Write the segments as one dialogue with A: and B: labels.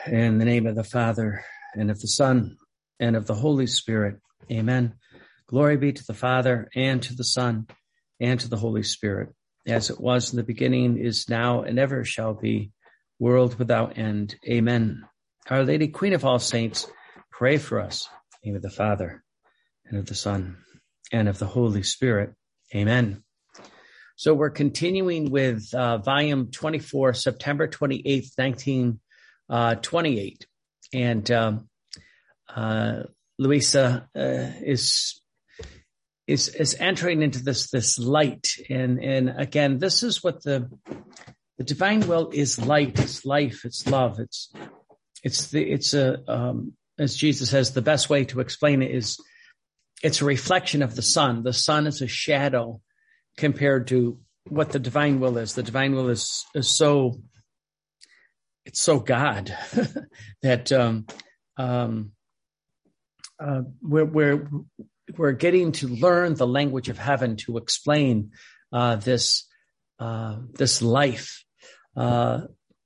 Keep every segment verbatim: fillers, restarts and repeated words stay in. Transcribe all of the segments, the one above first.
A: In the name of the Father, and of the Son, and of the Holy Spirit. Amen. Glory be to the Father, and to the Son, and to the Holy Spirit, as it was in the beginning, is now, and ever shall be, world without end. Amen. Our Lady, Queen of all saints, pray for us. In the name of the Father, and of the Son, and of the Holy Spirit. Amen. So we're continuing with uh, volume twenty-four, September twenty-eighth, nineteen twenty-eight. And um, uh, Luisa uh, is, is is entering into this this light. And, and again, this is what the the divine will is: light, it's life, it's love, it's it's the it's a um, as Jesus says, the best way to explain it is it's a reflection of the sun. The sun is a shadow compared to what the divine will is. The divine will is is so it's so God that um, um, uh, we're we're we're getting to learn the language of heaven to explain uh, this uh, this life. Uh,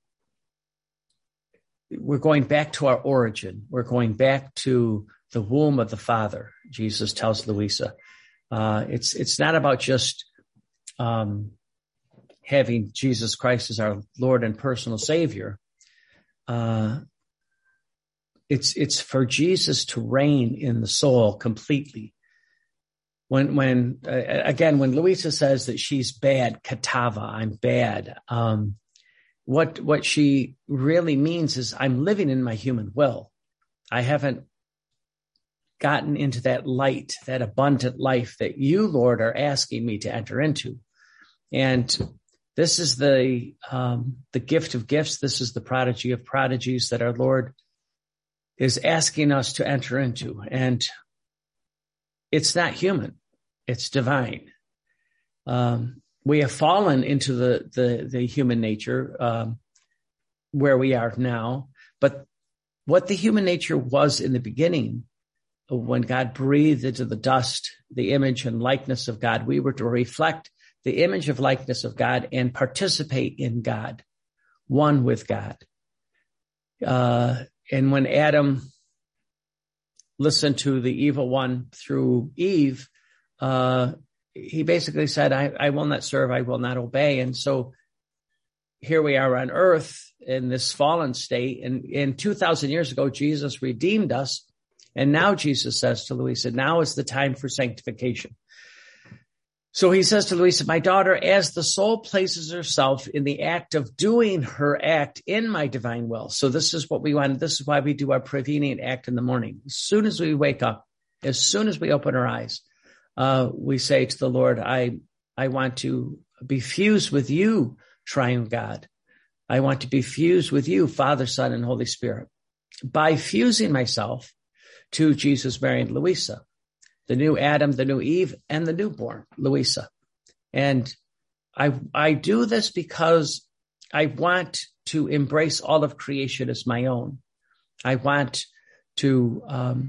A: we're going back to our origin. We're going back to the womb of the Father. Jesus tells Luisa, uh, it's it's not about just um, having Jesus Christ as our Lord and personal Savior. Uh, it's it's for Jesus to reign in the soul completely. When when uh, again, when Luisa says that she's bad, katava, I'm bad. Um, what what she really means is I'm living in my human will. I haven't gotten into that light, that abundant life that you, Lord, are asking me to enter into. And this is the um, the gift of gifts. This is the prodigy of prodigies that our Lord is asking us to enter into. And it's not human. It's divine. Um, we have fallen into the, the, the human nature um, where we are now. But what the human nature was in the beginning, when God breathed into the dust the image and likeness of God, we were to reflect the image of likeness of God and participate in God, one with God. Uh, and when Adam listened to the evil one through Eve, uh, he basically said, I, I will not serve, I will not obey. And so here we are on earth in this fallen state. And, and two thousand years ago, Jesus redeemed us. And now Jesus says to Luisa, now is the time for sanctification. So he says to Luisa, my daughter, as the soul places herself in the act of doing her act in my divine will. So this is what we want. This is why we do our prevenient act in the morning. As soon as we wake up, as soon as we open our eyes, uh, we say to the Lord, I, I want to be fused with you, triune God. I want to be fused with you, Father, Son, and Holy Spirit. By fusing myself to Jesus, Mary, and Luisa, the new Adam, the new Eve, and the newborn, Luisa. And I I do this because I want to embrace all of creation as my own. I want to um,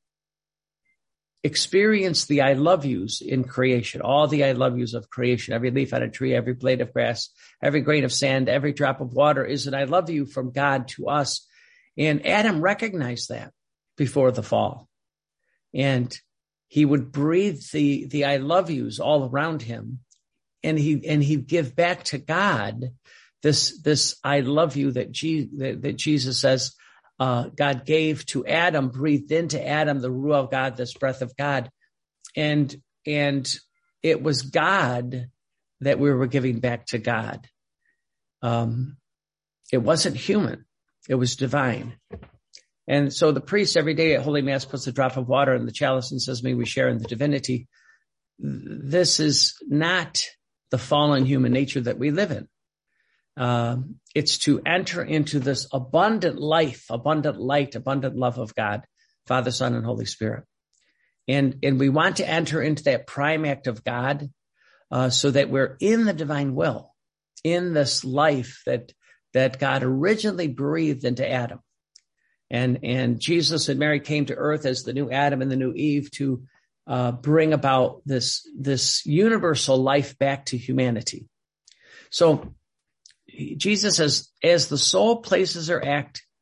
A: experience the I love yous in creation, all the I love yous of creation, every leaf on a tree, every blade of grass, every grain of sand, every drop of water is an I love you from God to us. And Adam recognized that before the fall. And he would breathe the, the I love yous all around him. And he, and he'd give back to God this, this I love you that, G, that, that Jesus says, uh, God gave to Adam, breathed into Adam, the Ruach of God, this breath of God. And, and it was God that we were giving back to God. Um, it wasn't human. It was divine. And so the priest every day at Holy Mass puts a drop of water in the chalice and says, may we share in the divinity. This is not the fallen human nature that we live in. Um, it's to enter into this abundant life, abundant light, abundant love of God, Father, Son, and Holy Spirit. And, and we want to enter into that prime act of God uh, so that we're in the divine will, in this life that, that God originally breathed into Adam. And, and Jesus and Mary came to earth as the new Adam and the new Eve to uh, bring about this, this universal life back to humanity. So Jesus says, as the soul places her act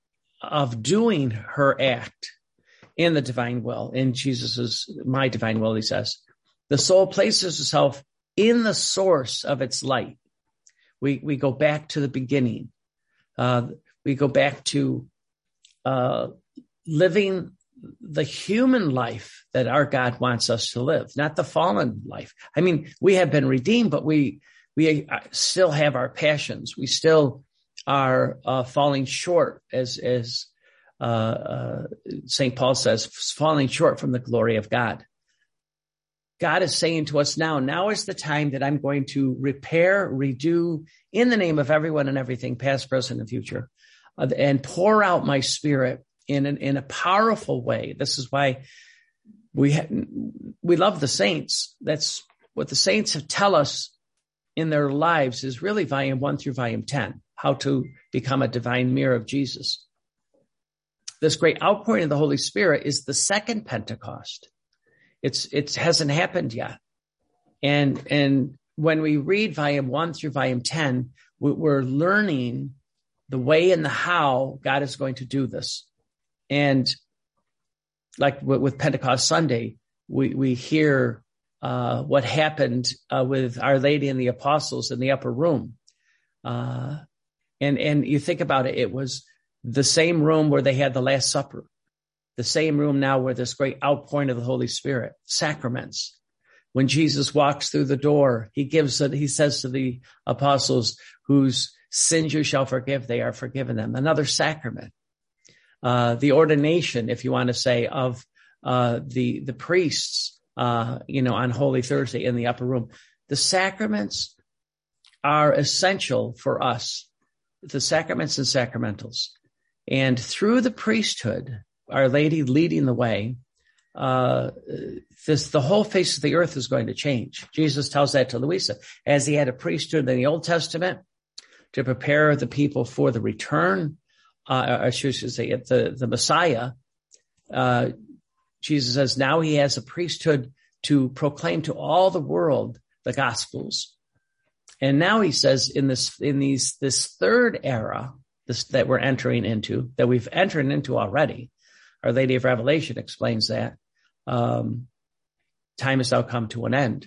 A: of doing her act in the divine will, in Jesus's, my divine will, he says, the soul places herself in the source of its light. We we go back to the beginning. Uh, we go back to uh, living the human life that our God wants us to live, not the fallen life. I mean, we have been redeemed, but we we still have our passions. We still are uh, falling short, as as uh, uh, Saint Paul says, falling short from the glory of God. God is saying to us now, now is the time that I'm going to repair, redo in the name of everyone and everything, past, present, and future, uh, and pour out my spirit in an, in a powerful way. This is why we ha- we love the saints. That's what the saints tell us in their lives is really volume one through volume ten, how to become a divine mirror of Jesus. This great outpouring of the Holy Spirit is the second Pentecost. It's, it hasn't happened yet. And, and when we read volume one through volume ten, we're learning the way and the how God is going to do this. And like with Pentecost Sunday, we, we hear, uh, what happened, uh, with Our Lady and the apostles in the upper room. Uh, and, and you think about it, it was the same room where they had the Last Supper. The same room now where this great outpouring of the Holy Spirit, sacraments. When Jesus walks through the door, he gives it, he says to the apostles, whose sins you shall forgive, they are forgiven them. Another sacrament. Uh, the ordination, if you want to say, of, uh, the, the priests, uh, you know, on Holy Thursday in the upper room. The sacraments are essential for us. The sacraments and sacramentals. And through the priesthood, Our Lady leading the way, uh, this, the whole face of the earth is going to change. Jesus tells that to Louisa, as he had a priesthood in the Old Testament to prepare the people for the return, uh, I should say the, the Messiah. Uh, Jesus says now he has a priesthood to proclaim to all the world the Gospels. And now he says in this, in these, this third era, this, that we're entering into, that we've entered into already, Our Lady of Revelation explains that um, time has now come to an end.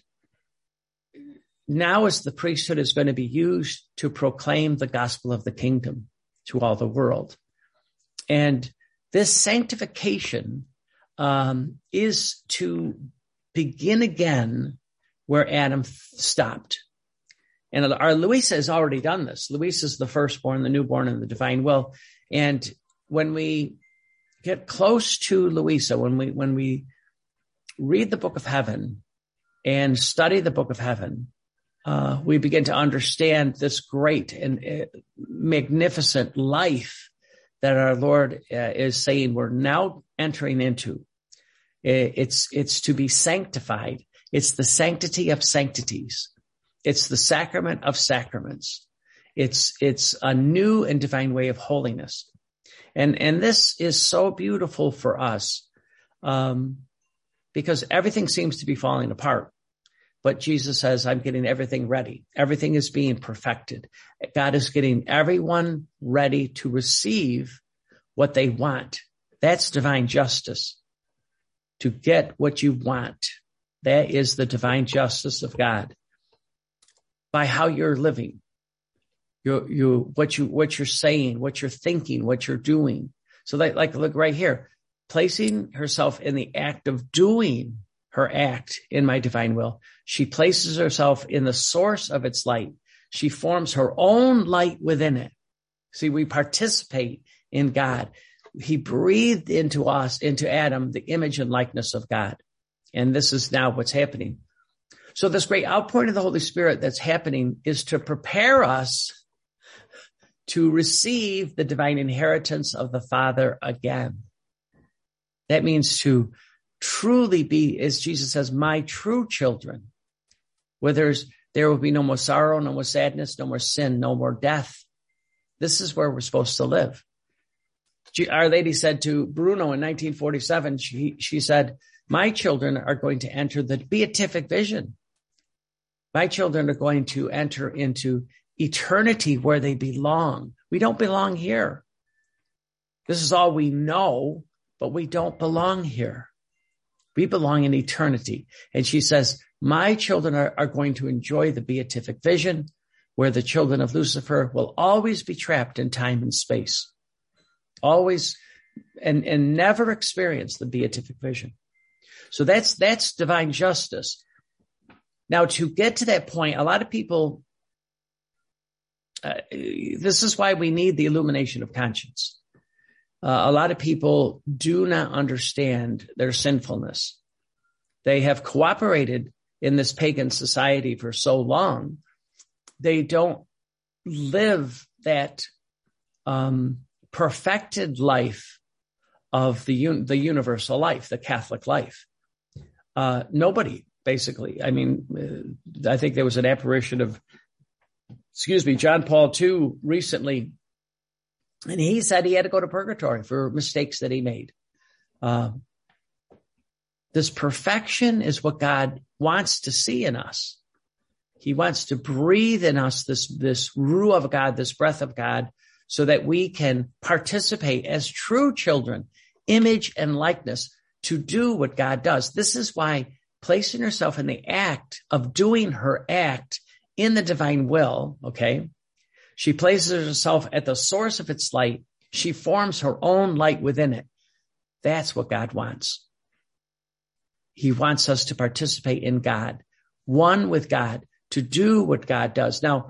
A: Now, as the priesthood is going to be used to proclaim the gospel of the kingdom to all the world, and this sanctification um, is to begin again where Adam stopped. And our Louisa has already done this. Louisa is the firstborn, the newborn, and the divine will. And when we get close to Louisa, when we, when we read the Book of Heaven and study the Book of Heaven, uh, we begin to understand this great and uh, magnificent life that our Lord uh, is saying we're now entering into. It's, it's to be sanctified. It's the sanctity of sanctities. It's the sacrament of sacraments. It's, it's a new and divine way of holiness. And, and this is so beautiful for us, um, because everything seems to be falling apart. But Jesus says, I'm getting everything ready. Everything is being perfected. God is getting everyone ready to receive what they want. That's divine justice. To get what you want. That is the divine justice of God. By how you're living. You, you, what you, what you're saying, what you're thinking, what you're doing. So like, like, look right here, placing herself in the act of doing her act in my divine will. She places herself in the source of its light. She forms her own light within it. See, we participate in God. He breathed into us, into Adam, the image and likeness of God. And this is now what's happening. So this great outpouring of the Holy Spirit that's happening is to prepare us to receive the divine inheritance of the Father again. That means to truly be, as Jesus says, my true children, where there's, there will be no more sorrow, no more sadness, no more sin, no more death. This is where we're supposed to live. Our Lady said to Bruno in nineteen forty-seven, she, she said, my children are going to enter the beatific vision. My children are going to enter into eternity where they belong. We don't belong here. This is all we know, but we don't belong here. We belong in eternity. And she says, my children are, are going to enjoy the beatific vision, where the children of Lucifer will always be trapped in time and space, always, and, and never experience the beatific vision. So that's, that's divine justice. Now, to get to that point, a lot of people, uh, this is why we need the illumination of conscience. Uh, a lot of people do not understand their sinfulness. They have cooperated in this pagan society for so long. They don't live that um, perfected life of the un- the universal life, the Catholic life. Uh, nobody, basically. I mean, uh, I think there was an apparition of, excuse me, John Paul the Second recently, and he said he had to go to purgatory for mistakes that he made. Uh, this perfection is what God wants to see in us. He wants to breathe in us this, this ruah of God, this breath of God, so that we can participate as true children, image and likeness, to do what God does. This is why placing herself in the act of doing her act in the divine will, okay, she places herself at the source of its light. She forms her own light within it. That's what God wants. He wants us to participate in God, one with God, to do what God does. Now,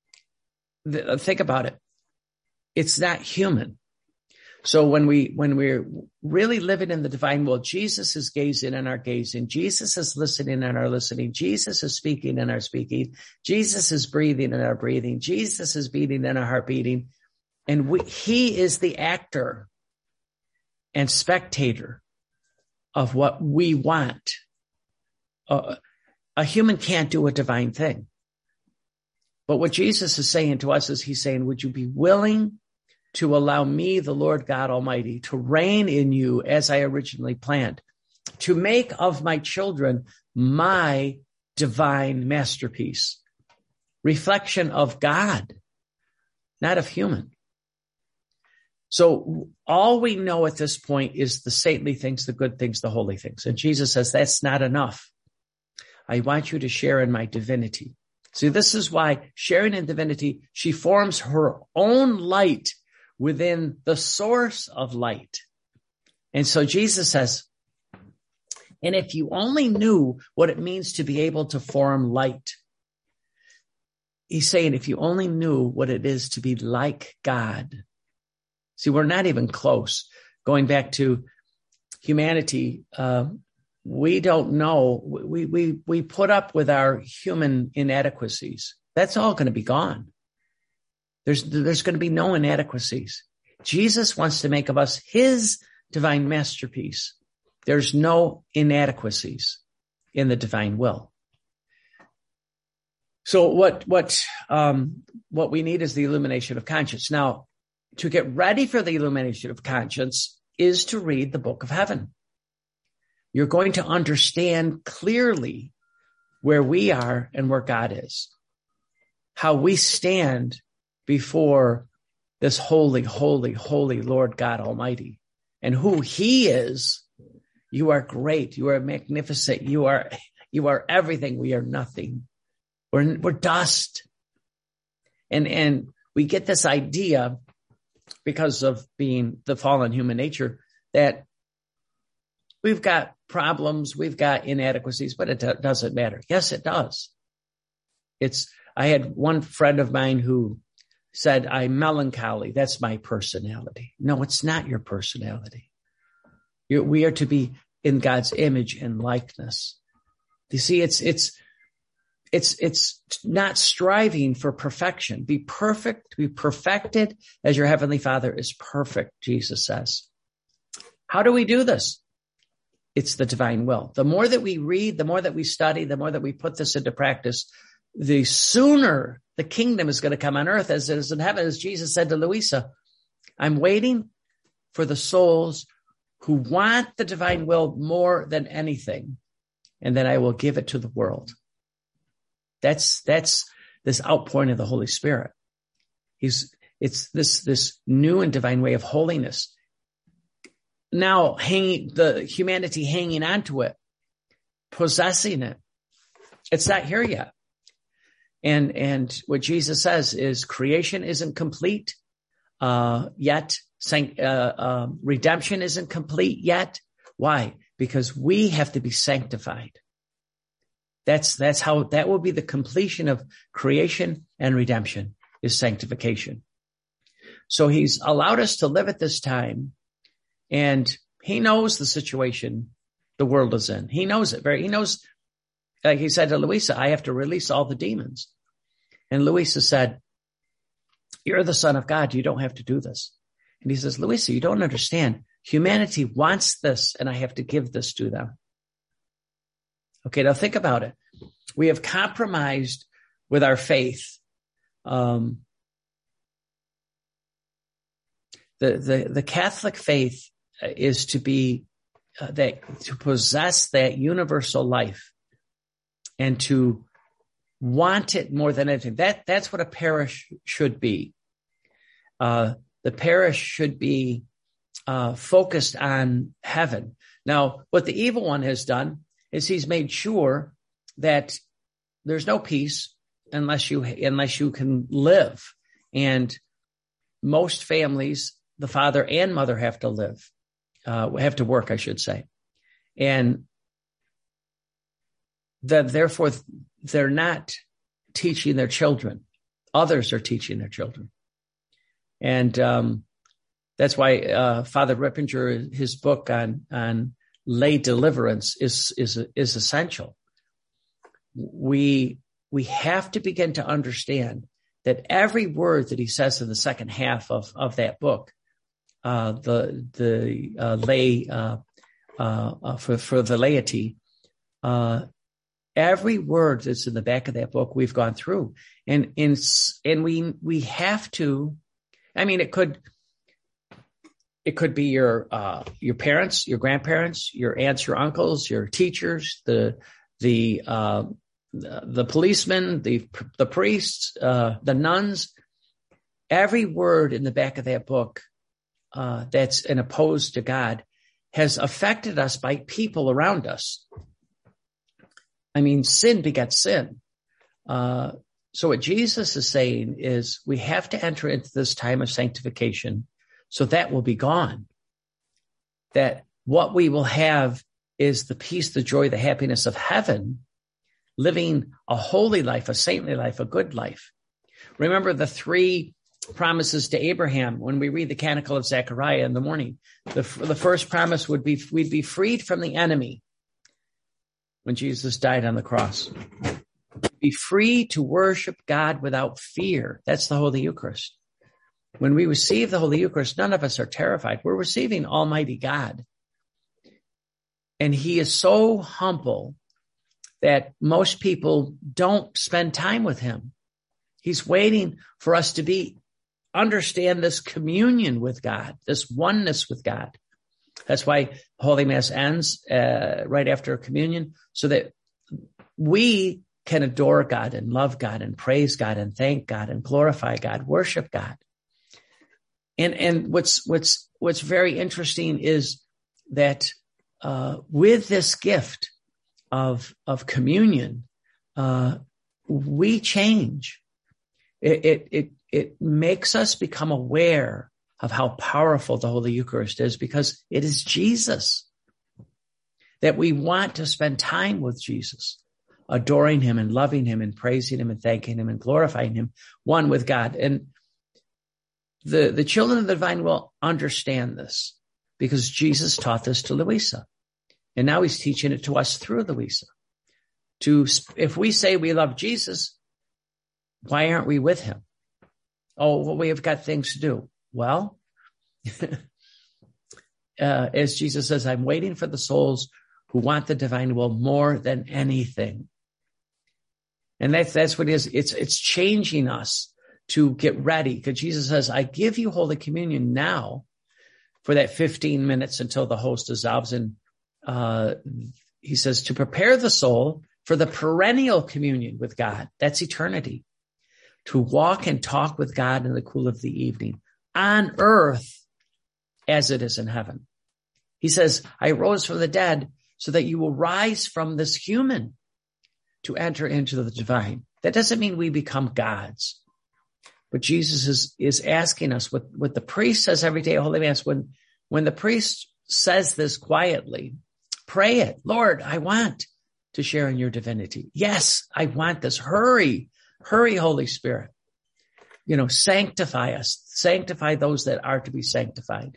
A: th- think about it. It's not human. So when we, when we're really living in the divine will, Jesus is gazing and our gazing. Jesus is listening and our listening. Jesus is speaking and our speaking. Jesus is breathing and our breathing. Jesus is beating and our heart beating. And we, he is the actor and spectator of what we want. Uh, a human can't do a divine thing. But what Jesus is saying to us is he's saying, would you be willing to allow me, the Lord God Almighty, to reign in you as I originally planned, to make of my children my divine masterpiece, reflection of God, not of human. So all we know at this point is the saintly things, the good things, the holy things. And Jesus says, that's not enough. I want you to share in my divinity. See, this is why sharing in divinity, she forms her own light within the source of light. And so Jesus says, and if you only knew what it means to be able to form light, he's saying, if you only knew what it is to be like God. See, we're not even close. Going back to humanity, uh, we don't know. We, we, we put up with our human inadequacies. That's all going to be gone. There's, there's going to be no inadequacies. Jesus wants to make of us his divine masterpiece. There's no inadequacies in the divine will. So what, what, um, what we need is the illumination of conscience. Now, to get ready for the illumination of conscience is to read the book of heaven. You're going to understand clearly where we are and where God is, how we stand before this holy, holy, holy Lord God Almighty, and who he is. You are great. You are magnificent. You are, you are everything. We are nothing. We're, we're dust. And, and we get this idea because of being the fallen human nature that we've got problems, we've got inadequacies, but it do- doesn't matter. Yes, it does. It's, I had one friend of mine who said, I'm melancholy. That's my personality. No, it's not your personality. You're, we are to be in God's image and likeness. You see, it's, it's, it's, it's not striving for perfection. Be perfect, be perfected as your heavenly Father is perfect, Jesus says. How do we do this? It's the divine will. The more that we read, the more that we study, the more that we put this into practice, the sooner the kingdom is going to come on earth as it is in heaven. As Jesus said to Louisa, I'm waiting for the souls who want the divine will more than anything, and then I will give it to the world. That's, that's this outpouring of the Holy Spirit. He's, it's this, this new and divine way of holiness. now hanging, the humanity hanging onto it, possessing it. It's not here yet. And, and what Jesus says is creation isn't complete, uh, yet. Uh, uh, redemption isn't complete yet. Why? Because we have to be sanctified. That's, that's how, that will be the completion of creation and redemption, is sanctification. So he's allowed us to live at this time, and he knows the situation the world is in. He knows it very, he knows, like he said to Louisa, I have to release all the demons. And Louisa said, you're the Son of God. You don't have to do this. And he says, Louisa, you don't understand. Humanity wants this, and I have to give this to them. Okay, now think about it. We have compromised with our faith. Um, the, the, the Catholic faith is to be, uh, that, to possess that universal life and to want it more than anything. That, that's what a parish should be. Uh, the parish should be uh, focused on heaven. Now, what the evil one has done is he's made sure that there's no peace unless you, unless you can live. And most families, the father and mother have to live, uh, have to work, I should say. And that therefore they're not teaching their children. Others are teaching their children. And um, that's why uh, Father Rippinger, his book on, on lay deliverance is, is, is essential. We, we have to begin to understand that every word that he says in the second half of, of that book, uh, the, the uh, lay, uh, uh, for, for the laity, uh, every word that's in the back of that book, we've gone through. And, and, and we, we have to, I mean, it could, it could be your, uh, your parents, your grandparents, your aunts, your uncles, your teachers, the, the, uh, the, the policemen, the, the priests, uh, the nuns. Every word in the back of that book, uh, that's an opposed to God has affected us by people around us. I mean, sin begets sin. Uh, so what Jesus is saying is we have to enter into this time of sanctification, so that will be gone. That what we will have is the peace, the joy, the happiness of heaven, living a holy life, a saintly life, a good life. Remember the three promises to Abraham when we read the Canticle of Zechariah in the morning. The, the first promise would be we'd be freed from the enemy when Jesus died on the cross. Be free to worship God without fear. That's the Holy Eucharist. When we receive the Holy Eucharist, none of us are terrified. We're receiving Almighty God. And he is so humble that most people don't spend time with him. He's waiting for us to be, understand this communion with God, this oneness with God. That's why Holy Mass ends uh, right after communion, so that we can adore God and love God and praise God and thank God and glorify God, worship God. And and what's what's what's very interesting is that uh, with this gift of of communion, uh, we change. It, it it it makes us become aware of how powerful the Holy Eucharist is, because it is Jesus. That we want to spend time with Jesus, adoring him and loving him and praising him and thanking him and glorifying him, one with God. And the, the children of the divine will understand this, because Jesus taught this to Louisa. And now he's teaching it to us through Louisa. To, if we say we love Jesus, why aren't we with him? Oh, well, we have got things to do. Well, uh, as Jesus says, I'm waiting for the souls who want the divine will more than anything. And that's, that's what it is. It's, it's changing us to get ready, because Jesus says, I give you Holy Communion now for that fifteen minutes until the host dissolves. And, uh, he says to prepare the soul for the perennial communion with God. That's eternity. To walk and talk with God in the cool of the evening on earth as it is in heaven. He says, I rose from the dead so that you will rise from this human to enter into the divine. That doesn't mean we become gods. But Jesus is, is asking us what, what the priest says every day at Holy Mass. When, when the priest says this quietly, pray it. Lord, I want to share in your divinity. Yes, I want this. Hurry, hurry, Holy Spirit. You know, sanctify us. Sanctify those that are to be sanctified.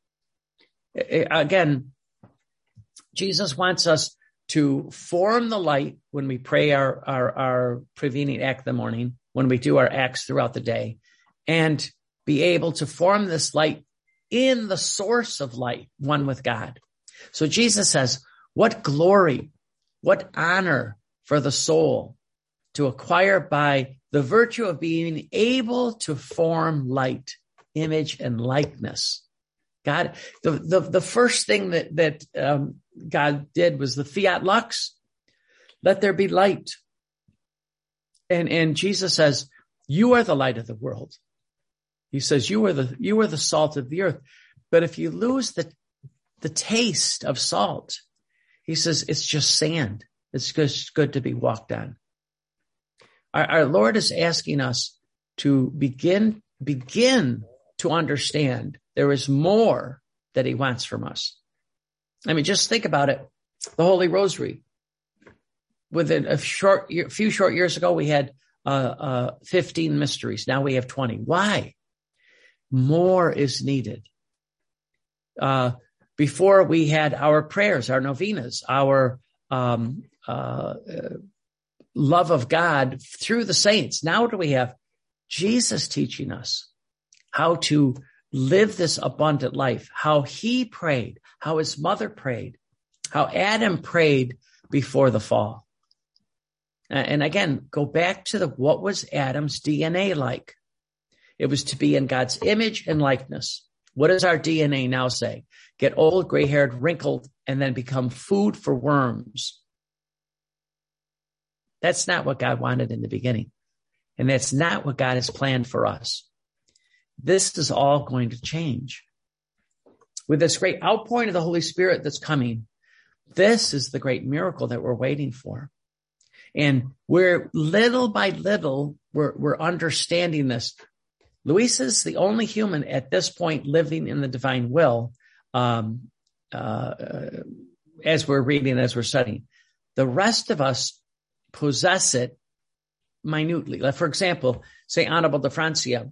A: Again, Jesus wants us to form the light when we pray our, our, our prevening act in the morning, when we do our acts throughout the day, and be able to form this light in the source of light, one with God. So Jesus says, what glory, what honor for the soul to acquire by the virtue of being able to form light, image, and likeness. God, the, the, the first thing that, that um, God did was the fiat lux. Let there be light. And, and Jesus says, you are the light of the world. He says, you are the, you are the salt of the earth. But if you lose the, the taste of salt, he says, it's just sand. It's just good to be walked on. Our, our Lord is asking us to begin, begin to understand there is more that he wants from us. I mean, just think about it. The Holy Rosary. Within a short, a few short years ago, we had uh, uh, fifteen mysteries. Now we have twenty. Why? More is needed. Uh, before we had our prayers, our novenas, our um, uh, uh, love of God through the saints. Now what do we have? Jesus teaching us how to live this abundant life, how he prayed, how his mother prayed, how Adam prayed before the fall. And again, go back to the, what was Adam's D N A like? It was to be in God's image and likeness. What does our D N A now say? Get old, gray-haired, wrinkled, and then become food for worms. That's not what God wanted in the beginning. And that's not what God has planned for us. This is all going to change. With this great outpouring of the Holy Spirit that's coming, this is the great miracle that we're waiting for. And we're little by little, we're, we're understanding this. Luisa's the only human at this point living in the divine will, um, uh, as we're reading, as we're studying. The rest of us possess it minutely. Like, for example, Saint Annibal de Francia,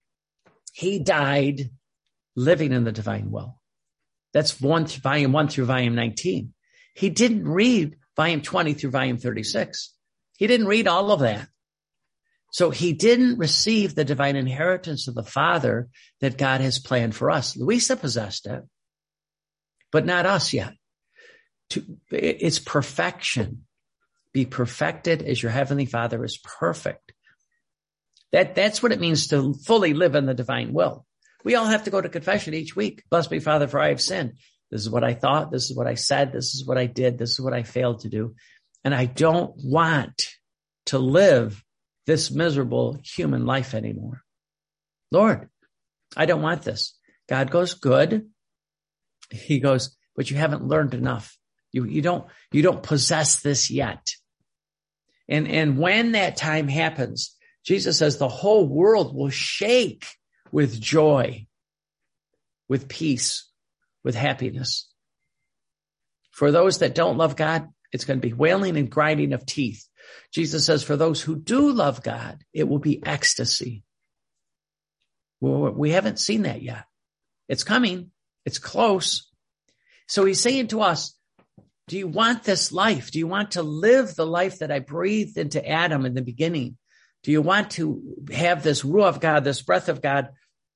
A: he died living in the divine will. That's one, volume one through volume nineteen. He didn't read volume twenty through volume thirty-six. He didn't read all of that. So he didn't receive the divine inheritance of the Father that God has planned for us. Luisa possessed it, but not us yet. To, it's perfection. Be perfected as your heavenly Father is perfect. That, that's what it means to fully live in the divine will. We all have to go to confession each week. Bless me, Father, for I have sinned. This is what I thought. This is what I said. This is what I did. This is what I failed to do. And I don't want to live this miserable human life anymore. Lord, I don't want this. God goes, good. He goes, but you haven't learned enough. You, you don't, you don't possess this yet. And, and when that time happens, Jesus says the whole world will shake with joy, with peace, with happiness. For those that don't love God, it's going to be wailing and grinding of teeth. Jesus says for those who do love God, it will be ecstasy. Well, we haven't seen that yet. It's coming. It's close. So he's saying to us, do you want this life? Do you want to live the life that I breathed into Adam in the beginning? Do you want to have this ruah of God, this breath of God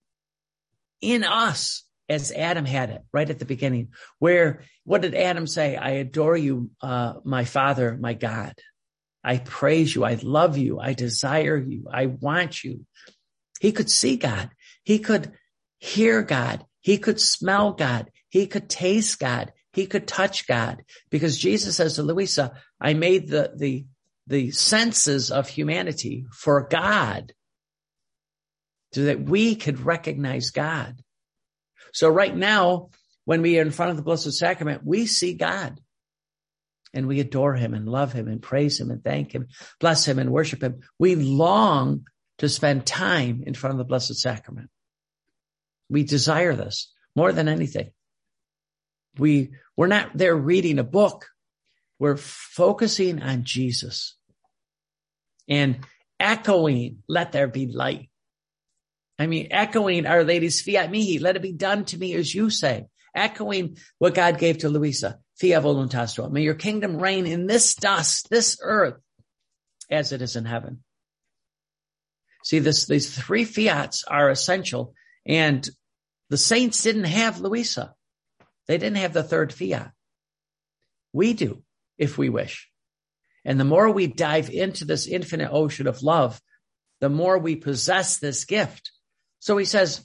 A: in us as Adam had it right at the beginning? Where, what did Adam say? I adore you, uh, my Father, my God. I praise you. I love you. I desire you. I want you. He could see God. He could hear God. He could smell God. He could taste God. He could touch God, because Jesus says to Luisa, I made the, the, the senses of humanity for God so that we could recognize God. So right now when we are in front of the Blessed Sacrament, we see God and we adore him and love him and praise him and thank him, bless him and worship him. We long to spend time in front of the Blessed Sacrament. We desire this more than anything. We, we're not there reading a book. We're focusing on Jesus and echoing, let there be light. I mean, echoing Our Lady's fiat mihi, let it be done to me as you say. Echoing what God gave to Luisa, fiat voluntas tua. May your kingdom reign in this dust, this earth, as it is in heaven. See, this, these three fiats are essential, and the saints didn't have Luisa. They didn't have the third fiat. We do, if we wish. And the more we dive into this infinite ocean of love, the more we possess this gift. So he says,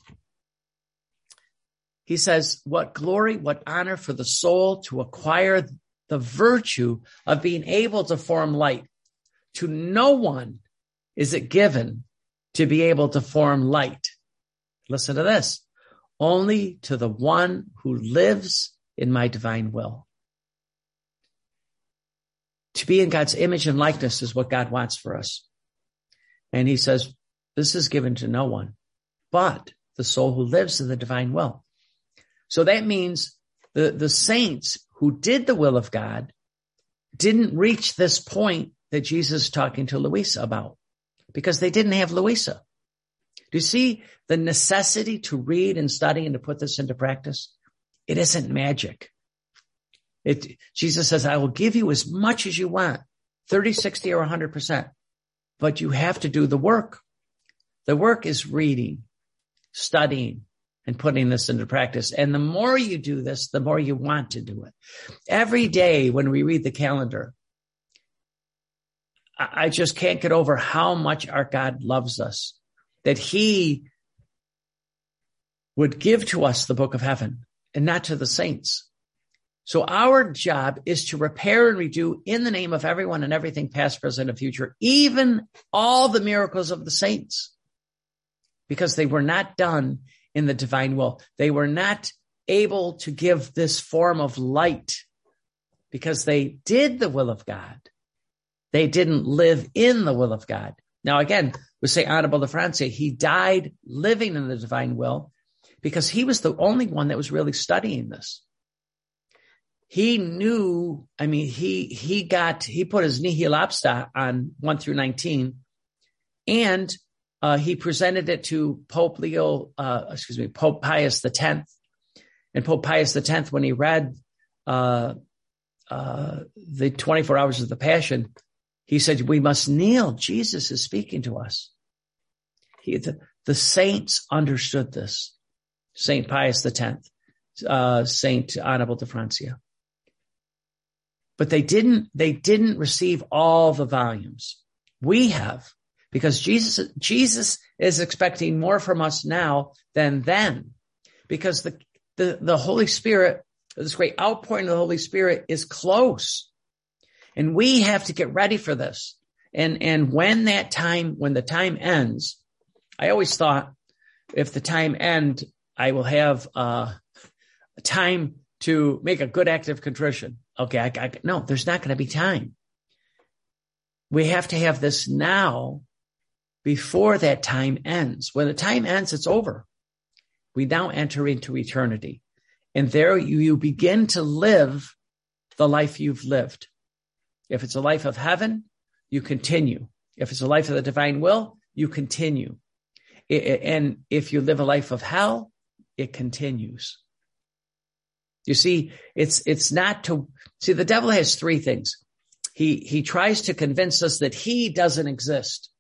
A: he says, what glory, what honor for the soul to acquire the virtue of being able to form light. To no one is it given to be able to form light. Listen to this. Only to the one who lives in my divine will. To be in God's image and likeness is what God wants for us. And he says, this is given to no one but the soul who lives in the divine will. So that means the, the saints who did the will of God didn't reach this point that Jesus is talking to Luisa about, because they didn't have Luisa. Do you see the necessity to read and study and to put this into practice? It isn't magic. It, Jesus says, I will give you as much as you want, thirty, sixty, or one hundred percent. But you have to do the work. The work is reading, studying, and putting this into practice. And the more you do this, the more you want to do it. Every day when we read the calendar, I just can't get over how much our God loves us, that he would give to us the book of heaven and not to the saints. So our job is to repair and redo in the name of everyone and everything, past, present, and future, even all the miracles of the saints, because they were not done in the divine will. They were not able to give this form of light because they did the will of God. They didn't live in the will of God. Now, again, with Saint Anna Bolafrance, he died living in the divine will because he was the only one that was really studying this. He knew, I mean, he, he got, he put his nihil obsta on one through nineteen, and uh, he presented it to Pope Leo, uh, excuse me, Pope Pius the tenth. And Pope Pius the tenth, when he read uh, uh, the twenty-four hours of the Passion, he said, we must kneel. Jesus is speaking to us. He, the, the saints understood this. Saint Pius the tenth, uh, Saint Anna Bolafrance. But they didn't, they didn't receive all the volumes. We have, because Jesus, Jesus is expecting more from us now than then, because the, the, the Holy Spirit, this great outpouring of the Holy Spirit is close. And we have to get ready for this. And, and when that time, when the time ends, I always thought if the time end, I will have uh, time to make a good act of contrition. Okay, I, I, no, there's not going to be time. We have to have this now before that time ends. When the time ends, it's over. We now enter into eternity. And there you, you begin to live the life you've lived. If it's a life of heaven, you continue. If it's a life of the divine will, you continue. It, and if you live a life of hell, it continues. You see, it's, it's not to, see, the devil has three things. He, he tries to convince us that he doesn't exist.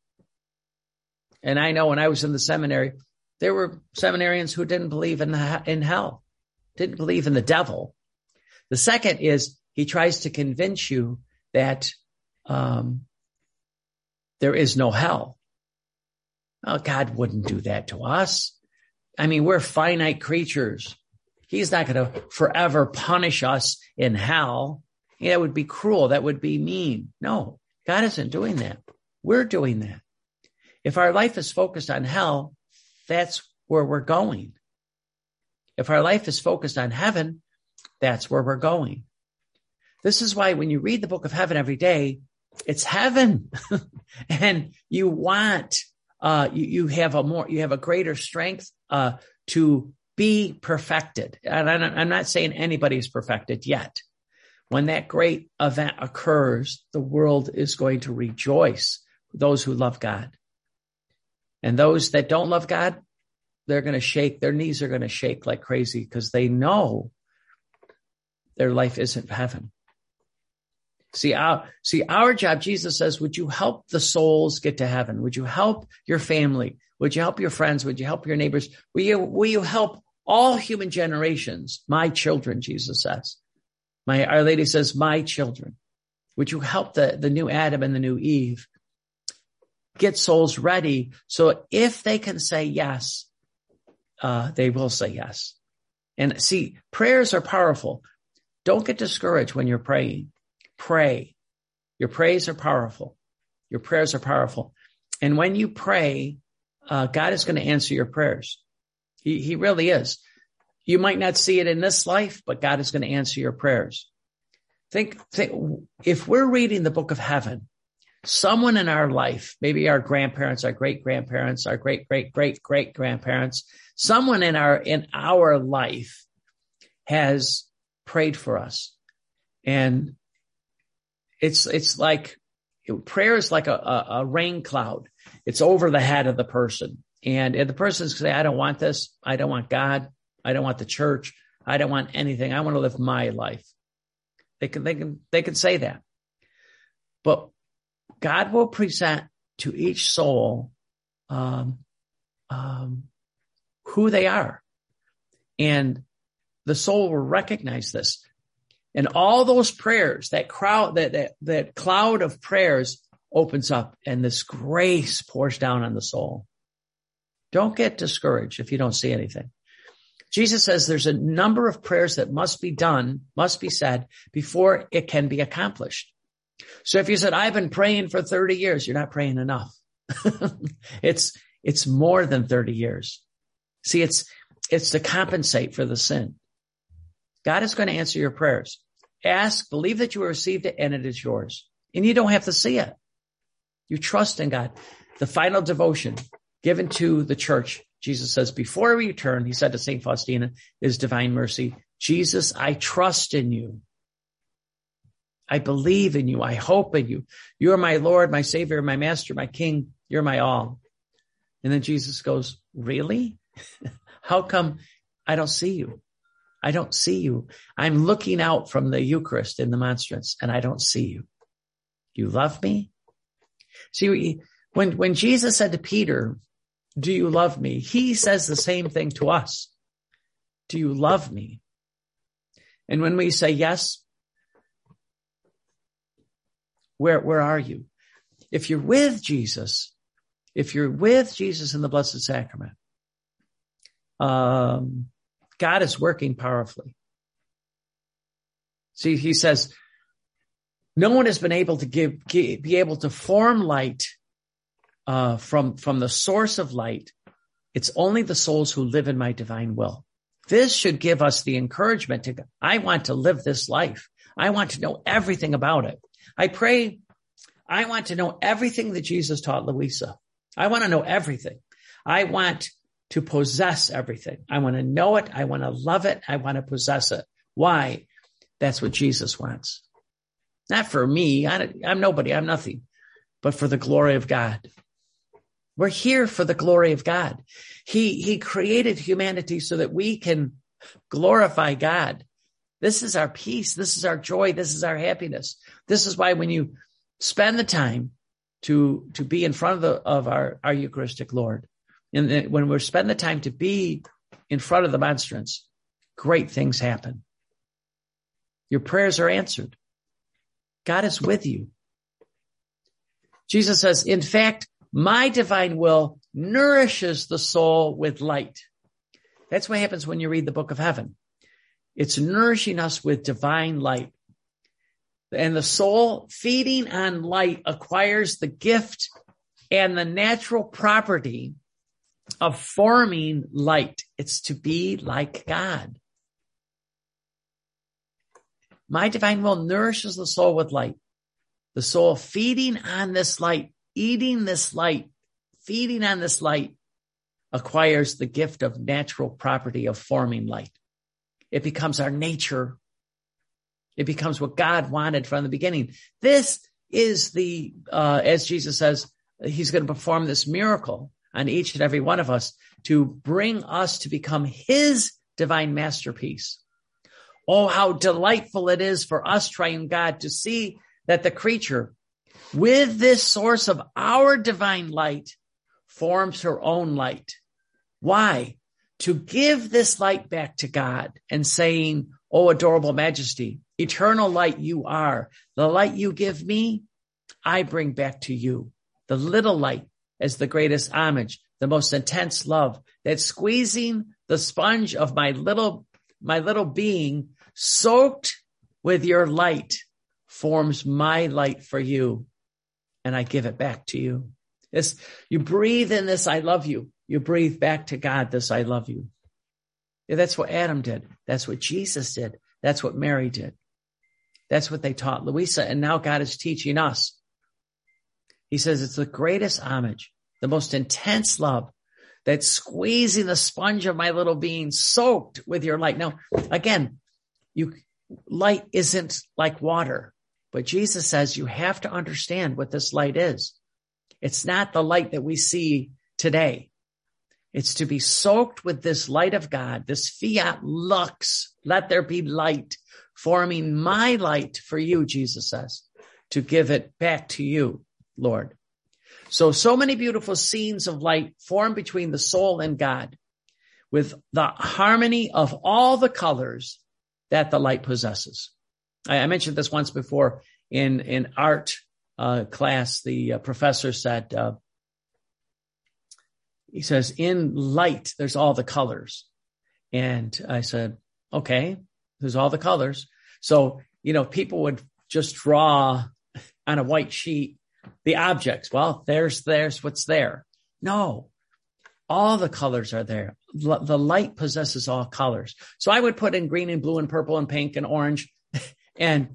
A: And I know when I was in the seminary, there were seminarians who didn't believe in the, in hell, didn't believe in the devil. The second is he tries to convince you that, um, there is no hell. Oh, God wouldn't do that to us. I mean, we're finite creatures. He's not going to forever punish us in hell. Yeah, that would be cruel. That would be mean. No, God isn't doing that. We're doing that. If our life is focused on hell, that's where we're going. If our life is focused on heaven, that's where we're going. This is why when you read the book of heaven every day, it's heaven. And you want, uh, you, you have a more, you have a greater strength, uh, to be perfected. And I'm not saying anybody's perfected yet. When that great event occurs, the world is going to rejoice, those who love God. And those that don't love God, they're going to shake, their knees are going to shake like crazy because they know their life isn't heaven. See, our, see, our job, Jesus says, would you help the souls get to heaven? Would you help your family? Would you help your friends? Would you help your neighbors? Will you, will you help all human generations? My children, Jesus says. My, Our Lady says, my children. Would you help the, the new Adam and the new Eve get souls ready so if they can say yes, uh, they will say yes. And see, prayers are powerful. Don't get discouraged when you're praying. Pray. Your prayers are powerful. Your prayers are powerful. And when you pray, uh, God is going to answer your prayers. He, he really is. You might not see it in this life, but God is going to answer your prayers. Think, think, if we're reading the book of heaven, someone in our life, maybe our grandparents, our great grandparents, our great, great, great, great grandparents, someone in our, in our life has prayed for us. And it's, it's like prayer is like a, a, a rain cloud. It's over the head of the person. And if the person's say, I don't want this. I don't want God. I don't want the church. I don't want anything. I want to live my life. They can, they can, they can say that. But God will present to each soul, um, um, who they are. And the soul will recognize this. And all those prayers, that crowd, that, that, that cloud of prayers opens up and this grace pours down on the soul. Don't get discouraged if you don't see anything. Jesus says there's a number of prayers that must be done, must be said before it can be accomplished. So if you said, I've been praying for thirty years, you're not praying enough. it's, it's more than thirty years. See, it's, it's to compensate for the sin. God is going to answer your prayers. Ask, believe that you received it, and it is yours. And you don't have to see it. You trust in God. The final devotion given to the church, Jesus says, before we return, he said to Saint Faustina, is divine mercy. Jesus, I trust in you. I believe in you. I hope in you. You are my Lord, my Savior, my Master, my King. You're my all. And then Jesus goes, really? How come I don't see you? I don't see you. I'm looking out from the Eucharist in the monstrance and I don't see you. You love me? See, when, when Jesus said to Peter, do you love me? He says the same thing to us. Do you love me? And when we say yes, where, where are you? If you're with Jesus, if you're with Jesus in the Blessed Sacrament, um, God is working powerfully. See, he says, no one has been able to give, be able to form light uh, from, from the source of light. It's only the souls who live in my divine will. This should give us the encouragement to, I want to live this life. I want to know everything about it. I pray, I want to know everything that Jesus taught Louisa. I want to know everything. I want to possess everything. I want to know it. I want to love it. I want to possess it. Why? That's what Jesus wants. Not for me. I, I'm nobody. I'm nothing. But for the glory of God. We're here for the glory of God. He, he created humanity so that we can glorify God. This is our peace. This is our joy. This is our happiness. This is why when you spend the time to, to be in front of the, of our, our Eucharistic Lord, and when we spend the time to be in front of the monstrance, great things happen. Your prayers are answered. God is with you. Jesus says, in fact, my divine will nourishes the soul with light. That's what happens when you read the book of heaven. It's nourishing us with divine light. And the soul feeding on light acquires the gift and the natural property of forming light it's to be like God. My divine will nourishes the soul with light. The soul feeding on this light, eating this light, feeding on this light, acquires the gift of natural property of forming light. It becomes our nature. It becomes what God wanted from the beginning. This is the, uh, as Jesus says, he's going to perform this miracle on each and every one of us to bring us to become his divine masterpiece. Oh, how delightful it is for us, triune God, to see that the creature, with this source of our divine light, forms her own light. Why? To give this light back to God and saying, oh, adorable majesty, eternal light you are. The light you give me, I bring back to you. The little light as the greatest homage, the most intense love, that squeezing the sponge of my little, my little being soaked with your light forms my light for you. And I give it back to you. This, you breathe in this, I love you. You breathe back to God, this, I love you. Yeah, that's what Adam did. That's what Jesus did. That's what Mary did. That's what they taught Louisa. And now God is teaching us. He says it's the greatest homage, the most intense love, that's squeezing the sponge of my little being soaked with your light. Now, again, you light isn't like water, but Jesus says you have to understand what this light is. It's not the light that we see today. It's to be soaked with this light of God, this fiat lux, let there be light, forming my light for you, Jesus says, to give it back to you, Lord. So, so many beautiful scenes of light form between the soul and God with the harmony of all the colors that the light possesses. I, I mentioned this once before in, in art uh, class. The uh, professor said, uh, he says, in light, there's all the colors. And I said, okay, there's all the colors. So, you know, people would just draw on a white sheet the objects. Well, there's, there's what's there. No, all the colors are there. L- the light possesses all colors. So I would put in green and blue and purple and pink and orange and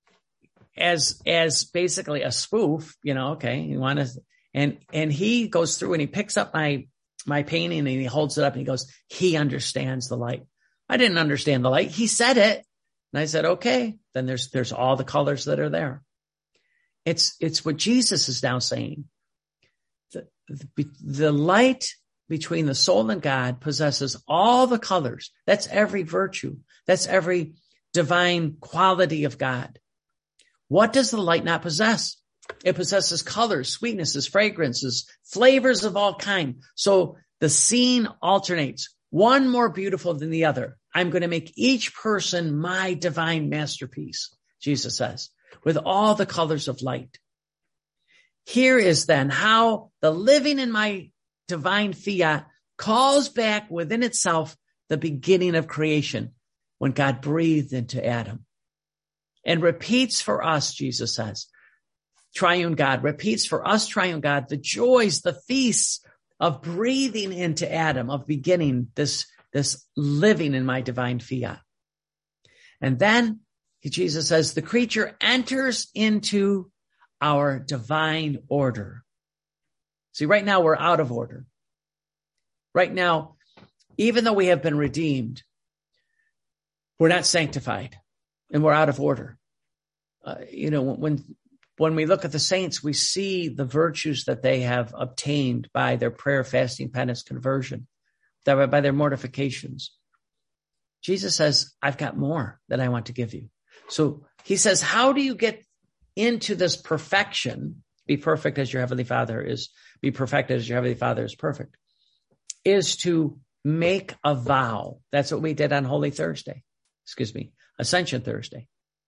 A: as, as basically a spoof, you know, okay, you want to, and, and he goes through and he picks up my, my painting and he holds it up and he goes, he understands the light. I didn't understand the light. He said it. And I said, okay, then there's, there's all the colors that are there. It's, it's what Jesus is now saying. The, the, the light between the soul and God possesses all the colors. That's every virtue. That's every divine quality of God. What does the light not possess? It possesses colors, sweetnesses, fragrances, flavors of all kind. So the scene alternates, one more beautiful than the other. I'm going to make each person my divine masterpiece, Jesus says, with all the colors of light. Here is then how the living in my divine fiat calls back within itself the beginning of creation when God breathed into Adam. And repeats for us, Jesus says, triune God, repeats for us, triune God, the joys, the feasts of breathing into Adam, of beginning this, this living in my divine fiat. And then Jesus says, the creature enters into our divine order. See, right now we're out of order. Right now, even though we have been redeemed, we're not sanctified and we're out of order. Uh, you know, when, when we look at the saints, we see the virtues that they have obtained by their prayer, fasting, penance, conversion, by their mortifications. Jesus says, I've got more that I want to give you. So he says, how do you get into this perfection? Be perfect as your heavenly Father is, be perfected as your heavenly Father is perfect, is to make a vow. That's what we did on Holy Thursday. Excuse me, Ascension Thursday.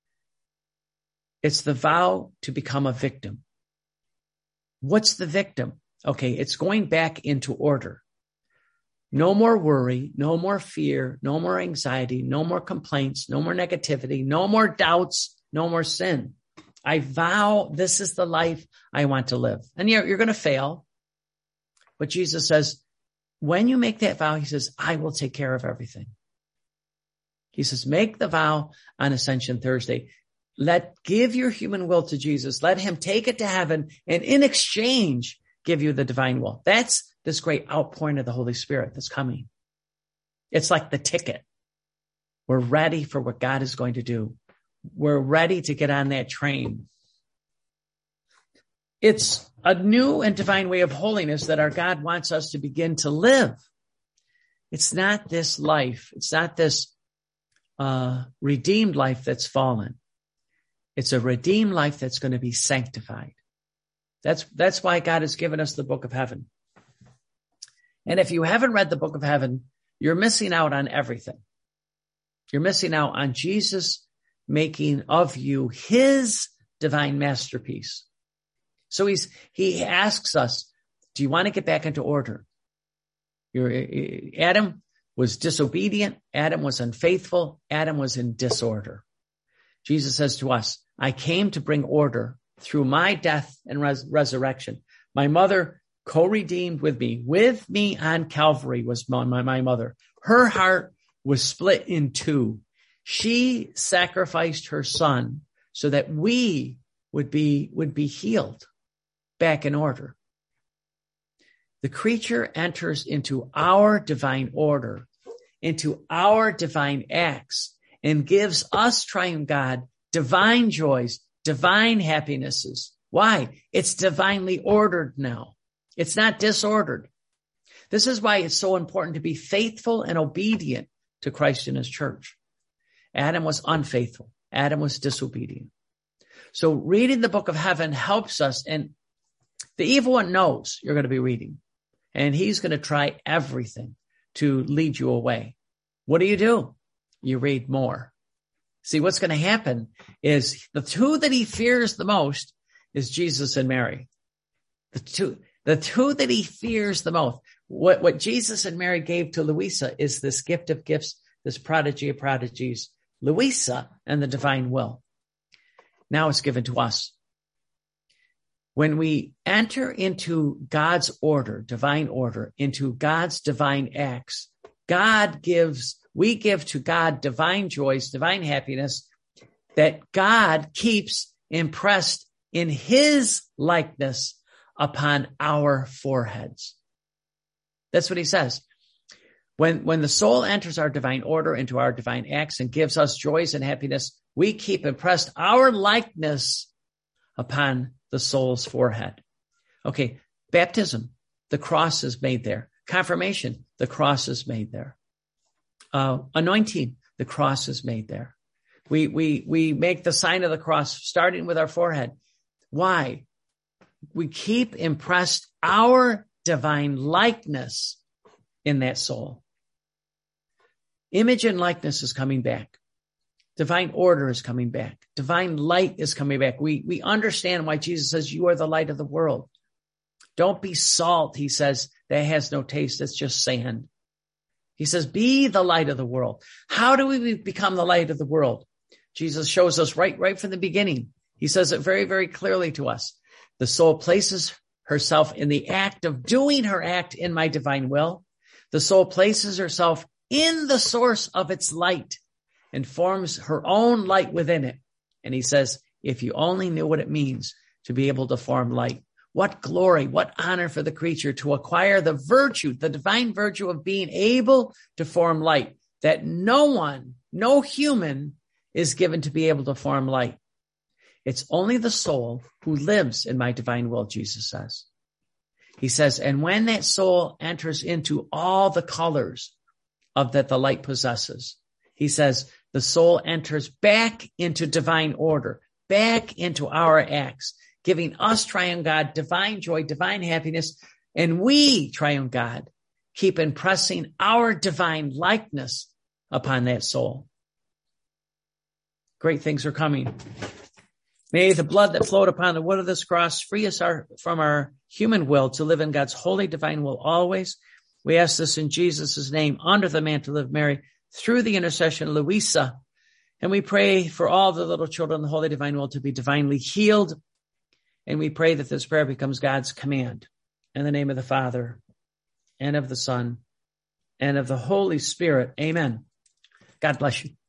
A: It's the vow to become a victim. What's the victim? Okay, it's going back into order. No more worry, no more fear, no more anxiety, no more complaints, no more negativity, no more doubts, no more sin. I vow this is the life I want to live. And you're, you're going to fail. But Jesus says, when you make that vow, he says, I will take care of everything. He says, make the vow on Ascension Thursday. Let, give your human will to Jesus. Let him take it to heaven, and in exchange, give you the divine will. That's this great outpouring of the Holy Spirit that's coming. It's like the ticket. We're ready for what God is going to do. We're ready to get on that train. It's a new and divine way of holiness that our God wants us to begin to live. It's not this life. It's not this uh, redeemed life that's fallen. It's a redeemed life that's going to be sanctified. That's, that's why God has given us the book of heaven. And if you haven't read the book of heaven, you're missing out on everything. You're missing out on Jesus making of you his divine masterpiece. So he's, he asks us, do you want to get back into order? You're, Adam was disobedient. Adam was unfaithful. Adam was in disorder. Jesus says to us, I came to bring order through my death and res- resurrection. My mother co-redeemed with me. With me on Calvary was my, my, my mother. Her heart was split in two. She sacrificed her son so that we would be, would be healed, back in order. The creature enters into our divine order, into our divine acts, and gives us, triune God, divine joys, divine happinesses. Why? It's divinely ordered now. It's not disordered. This is why it's so important to be faithful and obedient to Christ and his church. Adam was unfaithful. Adam was disobedient. So reading the book of heaven helps us, and the evil one knows you're going to be reading, and he's going to try everything to lead you away. What do you do? You read more. See, what's going to happen is the two that he fears the most is Jesus and Mary. The two, the two that he fears the most. What, what Jesus and Mary gave to Louisa is this gift of gifts, this prodigy of prodigies, Louisa and the divine will. Now it's given to us. When we enter into God's order, divine order, into God's divine acts, God gives, we give to God divine joys, divine happiness that God keeps impressed in his likeness upon our foreheads. That's what he says. When, when the soul enters our divine order into our divine acts and gives us joys and happiness, we keep impressed our likeness upon the soul's forehead. Okay, baptism, the cross is made there. Confirmation, the cross is made there. Uh, anointing, the cross is made there. We, we, we make the sign of the cross starting with our forehead. Why? We keep impressed our divine likeness in that soul. Image and likeness is coming back. Divine order is coming back. Divine light is coming back. We, we understand why Jesus says, you are the light of the world. Don't be salt, he says, that has no taste. It's just sand. He says, be the light of the world. How do we become the light of the world? Jesus shows us right, right from the beginning. He says it very, very clearly to us. The soul places herself in the act of doing her act in my divine will. The soul places herself in the source of its light and forms her own light within it. And he says, if you only knew what it means to be able to form light, what glory, what honor for the creature to acquire the virtue, the divine virtue of being able to form light, that no one, no human is given to be able to form light. It's only the soul who lives in my divine will, Jesus says. He says, and when that soul enters into all the colors of that the light possesses, he says, the soul enters back into divine order, back into our acts, giving us, triune God, divine joy, divine happiness. And we, triune God, keep impressing our divine likeness upon that soul. Great things are coming. May the blood that flowed upon the wood of this cross free us our, from our human will to live in God's holy divine will always. We ask this in Jesus' name, under the mantle of Mary, through the intercession of Louisa. And we pray for all the little children in the holy divine will to be divinely healed. And we pray that this prayer becomes God's command. In the name of the Father, and of the Son, and of the Holy Spirit. Amen. God bless you.